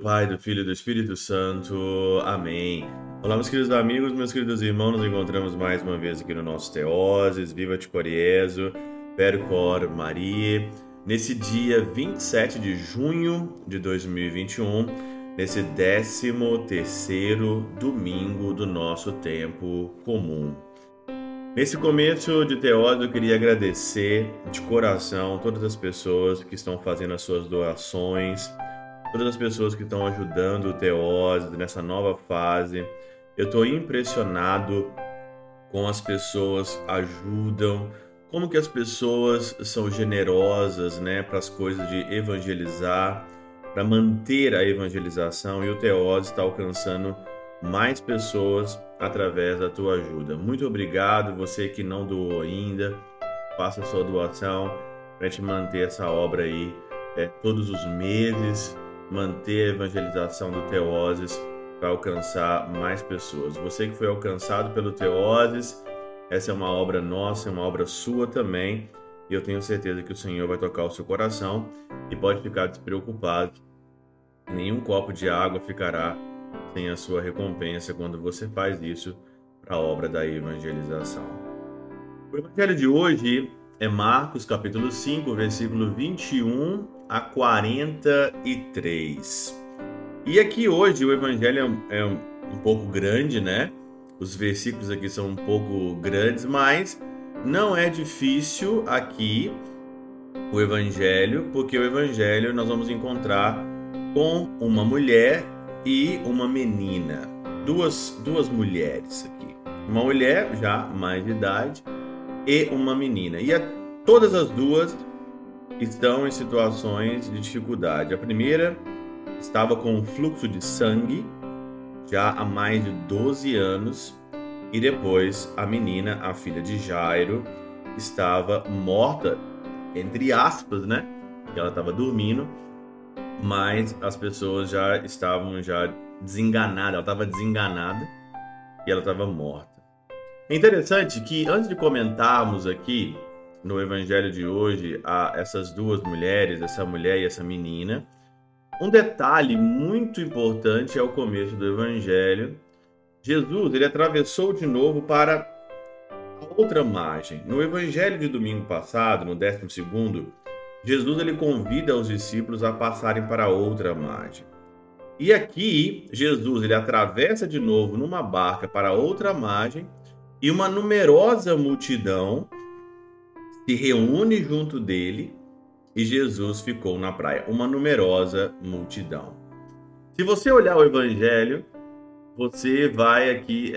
Pai, do Filho e do Espírito Santo. Amém. Olá, meus queridos amigos, meus queridos irmãos, nos encontramos mais uma vez aqui no nosso Teoses, Viva-te Coriezo, Percor Maria, nesse dia 27 de junho de 2021, nesse 13º domingo do nosso tempo comum. Nesse começo de Teoses, eu queria agradecer de coração todas as pessoas que estão fazendo as suas doações, todas as pessoas que estão ajudando o Teoses nessa nova fase. Eu estou impressionado com as pessoas ajudam, como que as pessoas são generosas, para as coisas de evangelizar, para manter a evangelização, e o Teoses está alcançando mais pessoas através da tua ajuda. Muito obrigado, você que não doou ainda, faça a sua doação para a gente manter essa obra aí todos os meses, manter a evangelização do Teoses para alcançar mais pessoas. Você que foi alcançado pelo Teoses, essa é uma obra nossa, é uma obra sua também, e eu tenho certeza que o Senhor vai tocar o seu coração e pode ficar despreocupado. Nenhum copo de água ficará sem a sua recompensa quando você faz isso para a obra da evangelização. O evangelho de hoje é Marcos capítulo 5, versículo 21 a 43. E aqui hoje o evangelho é um pouco grande, Os versículos aqui são um pouco grandes, mas não é difícil aqui o evangelho, porque o evangelho nós vamos encontrar com uma mulher e uma menina, duas mulheres aqui, uma mulher já mais de idade e uma menina, e todas as duas estão em situações de dificuldade. A primeira estava com um fluxo de sangue já há mais de 12 anos, e depois a menina, a filha de Jairo, estava morta, entre aspas, que ela estava dormindo, mas as pessoas já estavam desenganadas, ela estava desenganada e ela estava morta. É interessante que antes de comentarmos aqui no evangelho de hoje essas duas mulheres, essa mulher e essa menina, um detalhe muito importante é o começo do evangelho. Jesus, ele atravessou de novo para a outra margem. No evangelho de domingo passado, no 12º, Jesus ele convida os discípulos a passarem para outra margem. E aqui, Jesus ele atravessa de novo numa barca para outra margem e uma numerosa multidão se reúne junto dele e Jesus ficou na praia. Uma numerosa multidão. Se você olhar o evangelho, você vai aqui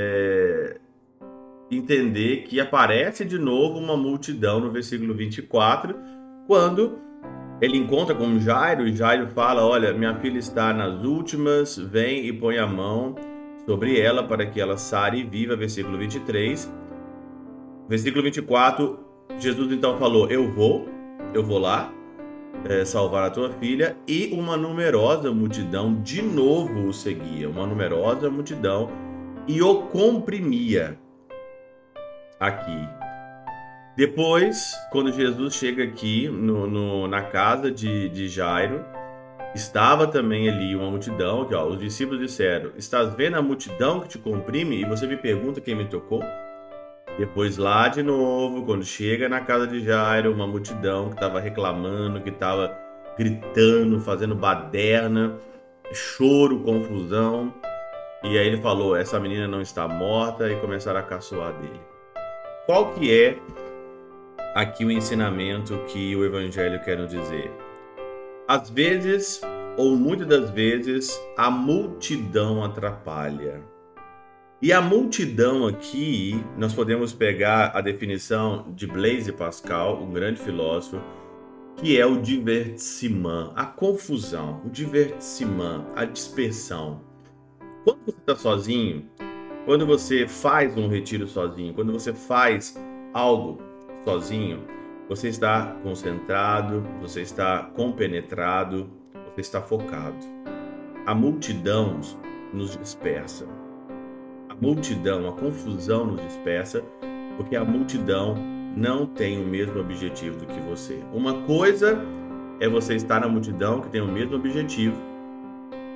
entender que aparece de novo uma multidão no versículo 24, quando ele encontra com Jairo, e Jairo fala: olha, minha filha está nas últimas, vem e põe a mão sobre ela para que ela sare e viva, versículo 23. Versículo 24, Jesus então falou: eu vou lá salvar a tua filha, e uma numerosa multidão de novo o seguia, uma numerosa multidão, e o comprimia aqui. Depois, quando Jesus chega aqui na casa de Jairo, estava também ali uma multidão, que os discípulos disseram: estás vendo a multidão que te comprime? E você me pergunta quem me tocou? Depois lá de novo, quando chega na casa de Jairo, uma multidão que estava reclamando, que estava gritando, fazendo baderna, choro, confusão. E aí ele falou: essa menina não está morta, e começaram a caçoar dele. Qual que é aqui o ensinamento que o evangelho quer nos dizer? Às vezes, ou muitas das vezes, a multidão atrapalha. E a multidão aqui, nós podemos pegar a definição de Blaise Pascal, um grande filósofo, que é o divertissement, a confusão, o divertissement, a dispersão. Quando você está sozinho, quando você faz um retiro sozinho, quando você faz algo sozinho, você está concentrado, você está compenetrado, você está focado. A multidão nos dispersa. A multidão, a confusão nos dispersa, porque a multidão não tem o mesmo objetivo do que você. Uma coisa é você estar na multidão que tem o mesmo objetivo,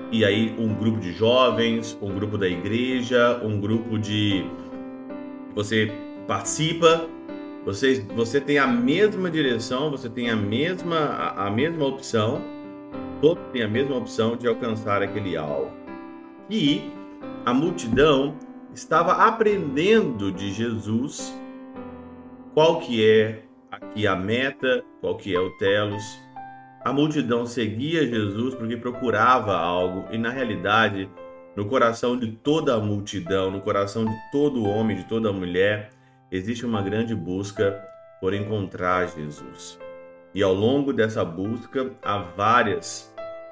E aí um grupo de jovens, um grupo da igreja, um grupo de... Você participa, você tem a mesma direção, você tem a mesma opção, todos têm a mesma opção de alcançar aquele alvo. E a multidão estava aprendendo de Jesus qual que é aqui a meta, qual que é o telos. A multidão seguia Jesus porque procurava algo, e na realidade, no coração de toda a multidão, no coração de todo homem, de toda mulher, existe uma grande busca por encontrar Jesus. E ao longo dessa busca, há várias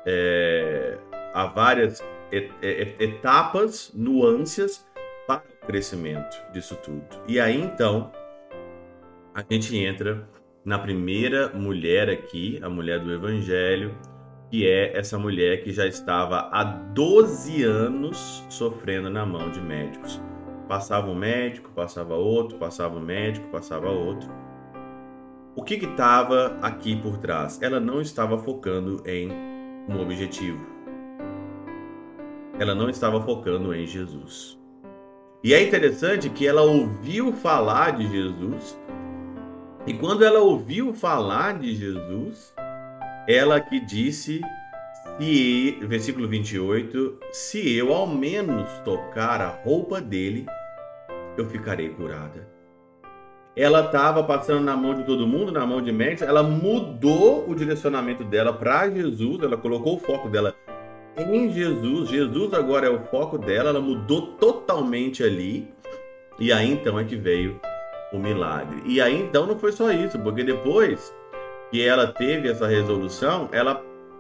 etapas, nuances para o crescimento disso tudo. E aí, então, a gente entra na primeira mulher aqui, a mulher do Evangelho, que é essa mulher que já estava há 12 anos sofrendo na mão de médicos. Passava um médico, passava outro, passava um médico, passava outro. O que estava aqui por trás? Ela não estava focando em um objetivo. Ela não estava focando em Jesus. E é interessante que ela ouviu falar de Jesus, e quando ela ouviu falar de Jesus, ela que disse, versículo 28, se eu ao menos tocar a roupa dele, eu ficarei curada. Ela estava passando na mão de todo mundo, na mão de médicos, ela mudou o direcionamento dela para Jesus, ela colocou o foco dela em Jesus. Jesus agora é o foco dela, ela mudou totalmente ali, e aí então é que veio o milagre. E aí então não foi só isso, porque depois que ela teve essa resolução, ela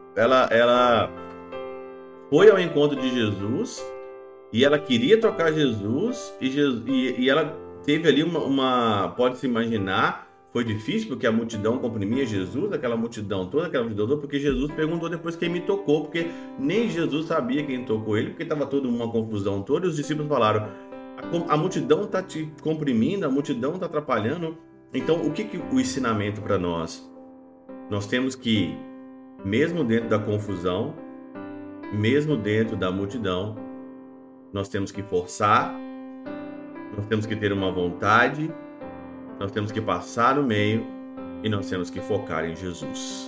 foi ao encontro de Jesus, e ela queria tocar Jesus, e ela teve ali pode-se imaginar, foi difícil porque a multidão comprimia Jesus, aquela multidão toda, porque Jesus perguntou depois quem me tocou, porque nem Jesus sabia quem tocou ele, porque estava toda uma confusão toda, e os discípulos falaram, a multidão está te comprimindo, a multidão está atrapalhando. Então, o que o ensinamento para nós? Nós temos que, mesmo dentro da confusão, mesmo dentro da multidão, nós temos que forçar, nós temos que ter uma vontade, nós temos que passar no meio, e nós temos que focar em Jesus.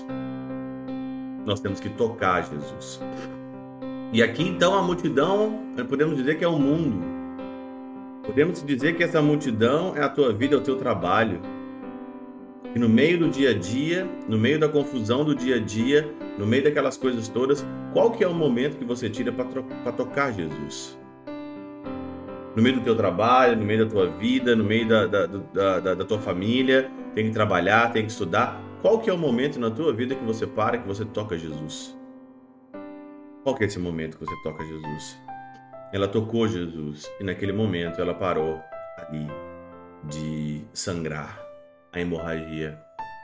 Nós temos que tocar Jesus. E aqui então a multidão, podemos dizer que é o mundo. Podemos dizer que essa multidão é a tua vida, é o teu trabalho. E no meio do dia a dia, no meio da confusão do dia a dia, no meio daquelas coisas todas, qual que é o momento que você tira para tocar Jesus? No meio do teu trabalho, no meio da tua vida, no meio da tua família, tem que trabalhar, tem que estudar. Qual que é o momento na tua vida que você para, que você toca Jesus? Qual que é esse momento que você toca Jesus? Ela tocou Jesus, e naquele momento ela parou ali de sangrar, a hemorragia.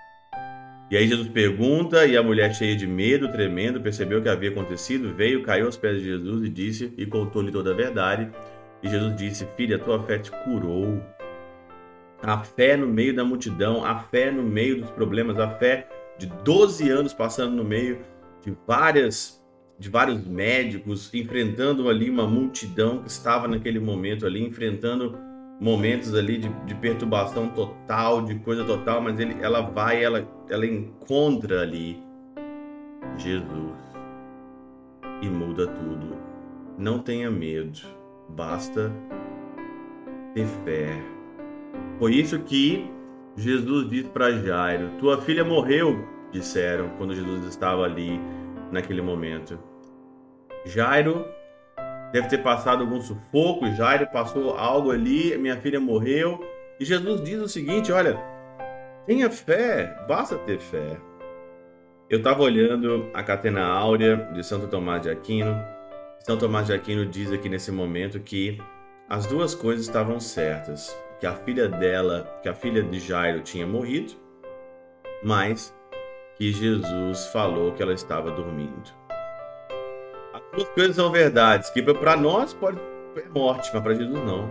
E aí Jesus pergunta, e a mulher, cheia de medo, tremendo, percebeu o que havia acontecido, veio, caiu aos pés de Jesus e disse, e contou-lhe toda a verdade. E Jesus disse, filha, a tua fé te curou. A fé no meio da multidão, a fé no meio dos problemas, a fé de 12 anos passando no meio de vários médicos, enfrentando ali uma multidão que estava naquele momento ali, enfrentando momentos ali de perturbação total, de coisa total, mas ela encontra ali Jesus e muda tudo. Não tenha medo, basta ter fé. Foi isso que Jesus disse para Jairo. Tua filha morreu, disseram quando Jesus estava ali naquele momento. Jairo deve ter passado algum sufoco, Jairo passou algo ali, minha filha morreu. E Jesus diz o seguinte, olha, tenha fé, basta ter fé. Eu estava olhando a Catena Áurea de Santo Tomás de Aquino. São Tomás de Aquino diz aqui nesse momento que as duas coisas estavam certas, que a filha de Jairo tinha morrido, mas que Jesus falou que ela estava dormindo. As duas coisas são verdades, que para nós é morte, mas para Jesus não.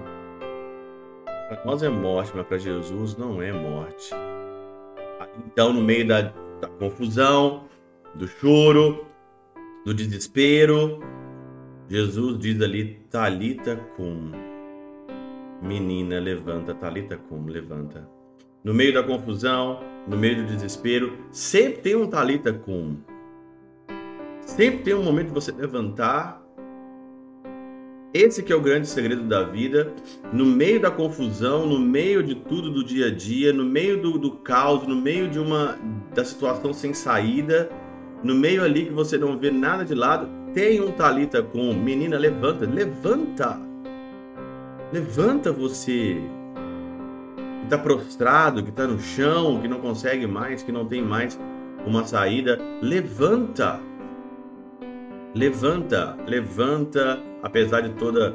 Para nós é morte, mas para Jesus não é morte. Então, no meio da confusão, do choro, do desespero, Jesus diz ali, Talita cum, menina, levanta, Talita cum, levanta. No meio da confusão, no meio do desespero, sempre tem um Talita cum. Sempre tem um momento de você levantar. Esse que é o grande segredo da vida. No meio da confusão, no meio de tudo do dia a dia, no meio do caos, no meio da situação sem saída, no meio ali que você não vê nada de lado, tem um Talita cum. Menina, levanta, levanta. Levanta você. Que está prostrado, que está no chão, que não consegue mais, que não tem mais uma saída. Levanta. Levanta, levanta, apesar de toda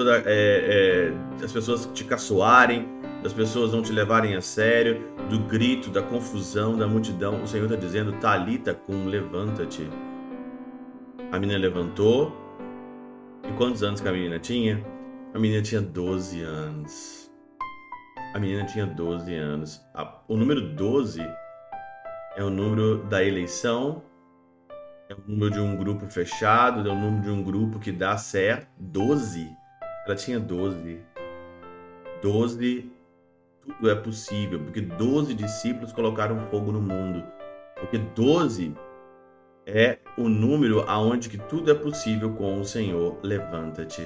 as pessoas te caçoarem, das pessoas não te levarem a sério, do grito, da confusão, da multidão. O Senhor está dizendo, Talita cum, levanta-te. A menina levantou. E quantos anos que a menina tinha? A menina tinha 12 anos. A menina tinha 12 anos. O número 12 é o número da eleição, é o número de um grupo fechado, é o número de um grupo que dá certo. 12. Ela tinha 12. 12, tudo é possível, porque 12 discípulos colocaram fogo no mundo. Porque 12 é o número aonde que tudo é possível com o Senhor. Levanta-te.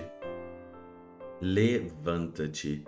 Levanta-te.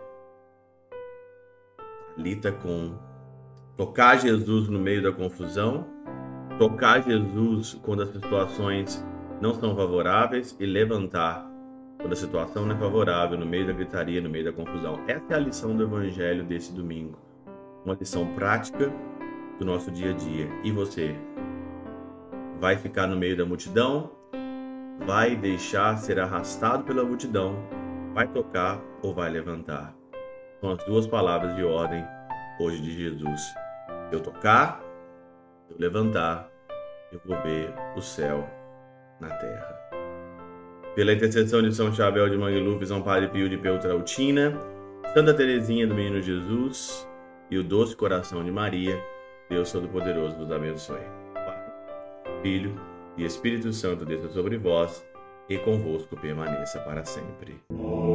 Talita cum. Tocar Jesus no meio da confusão, tocar Jesus quando as situações não são favoráveis e levantar quando a situação não é favorável, no meio da gritaria, no meio da confusão. Essa é a lição do Evangelho desse domingo. Uma lição prática do nosso dia a dia. E você? Vai ficar no meio da multidão? Vai deixar ser arrastado pela multidão? Vai tocar ou vai levantar? São as duas palavras de ordem hoje de Jesus. Eu tocar, eu levantar, eu vou ver o céu na terra. Pela intercessão de São Chabel de Mangluf, São Padre Pio de Peltrautina, Santa Teresinha do Menino Jesus e o doce coração de Maria, Deus Todo-Poderoso vos abençoe. Pai, Filho e Espírito Santo desça sobre vós e convosco permaneça para sempre.